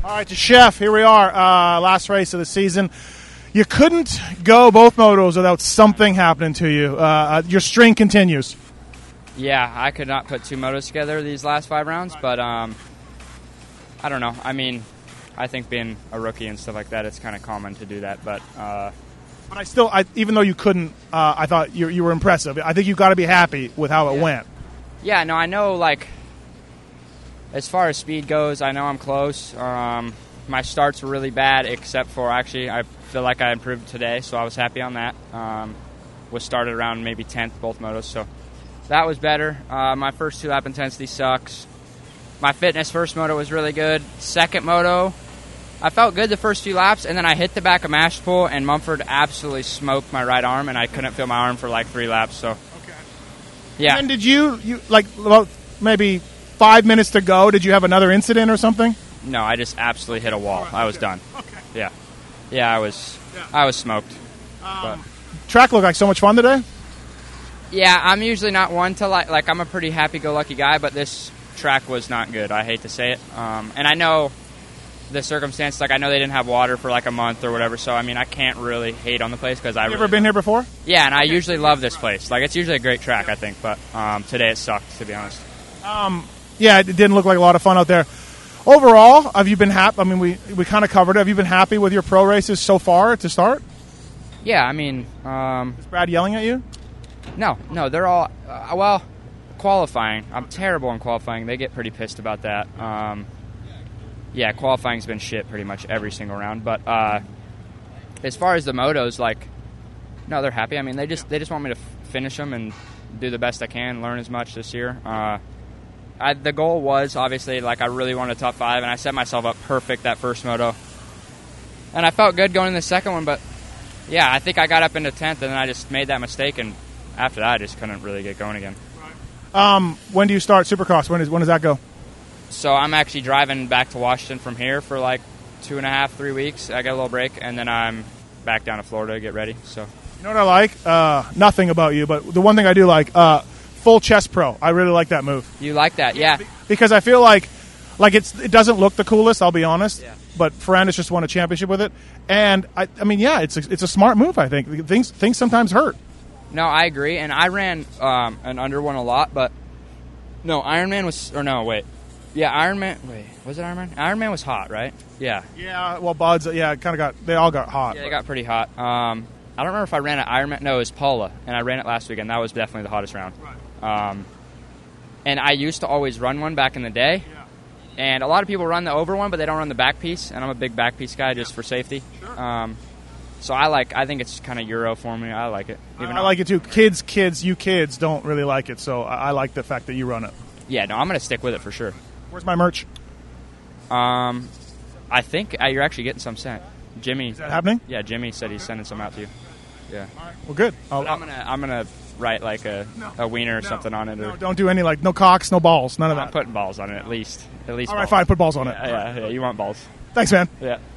All right, the Chef, here we are, last race of the season. You couldn't go both motos without something happening to you. Your string continues. Yeah, I could not put 2 motos together these last 5 rounds, but I don't know. I mean, I think being a rookie and stuff like that, it's kind of common to do that. But even though you couldn't, I thought you were impressive. I think you've got to be happy with how it went. Yeah, no, I know, like, as far as speed goes, I know I'm close. My starts were really bad, except for actually I feel like I improved today, so I was happy on that. Was started around maybe 10th, both motos, so that was better. My first 2 lap intensity sucks. My fitness first moto was really good. Second moto, I felt good the first few laps, and then I hit the back of Mashpool, and Mumford absolutely smoked my right arm, and I couldn't feel my arm for like 3 laps. So, okay. Yeah. And did you like about maybe 5 minutes to go? Did you have another incident or something? No, I just absolutely hit a wall. Right, I was done. Okay. Yeah, I was smoked. Track looked like so much fun today. Yeah, I'm usually not one to like I'm a pretty happy-go-lucky guy, but this track was not good. I hate to say it. And I know the circumstance, like I know they didn't have water for like a month or whatever, so I mean I can't really hate on the place because You ever been here before? Yeah, and I usually love this place. Like it's usually a great track, I think, but today it sucked, to be honest. Yeah, it didn't look like a lot of fun out there. Overall, have you been happy? I mean, we kind of covered it. Have you been happy with your pro races so far to start? Yeah, I mean... Is Brad yelling at you? No, they're all... well, qualifying. I'm terrible in qualifying. They get pretty pissed about that. Yeah, qualifying's been shit pretty much every single round. But as far as the motos, like... No, they're happy. I mean, they just want me to finish them and do the best I can, learn as much this year. The goal was, obviously, like I really wanted a top 5, and I set myself up perfect that first moto. And I felt good going in the second one, but yeah, I think I got up into 10th, and then I just made that mistake, and after that, I just couldn't really get going again. When do you start Supercross? When does that go? So I'm actually driving back to Washington from here for like 2.5, 3 weeks. I got a little break, and then I'm back down to Florida to get ready. So you know what I like? Nothing about you, but the one thing I do like, full chest pro. I really like that move. You like that, yeah. Because I feel like it doesn't look the coolest, I'll be honest. Yeah. But Ferrandis just won a championship with it. And, I mean, yeah, it's a smart move, I think. Things sometimes hurt. No, I agree. And I ran an under one a lot, but no, Ironman was... Or no, wait. Yeah, Ironman... Wait, was it Ironman? Ironman was hot, right? Yeah. Yeah, well, Buds, yeah, they all got hot. Yeah, they got pretty hot. I don't remember if I ran an Ironman. No, it was Paula, and I ran it last weekend. That was definitely the hottest round. Right. And I used to always run one back in the day. Yeah. And a lot of people run the over one, but they don't run the back piece. And I'm a big back piece guy just for safety. Sure. So I think it's kind of Euro for me. I like it. I like it too. You kids don't really like it, so I like the fact that you run it. Yeah, no, I'm going to stick with it for sure. Where's my merch? I think you're actually getting some sent. Jimmy. Is that happening? Yeah, Jimmy said he's sending some out to you. Yeah. All right. Well, good. I'm gonna write like a wiener or something on it. No, don't do any no cocks, no balls, none of that. I'm putting balls on it at least. All right, fine. Put balls on it. Yeah, you want balls. Thanks, man. Yeah.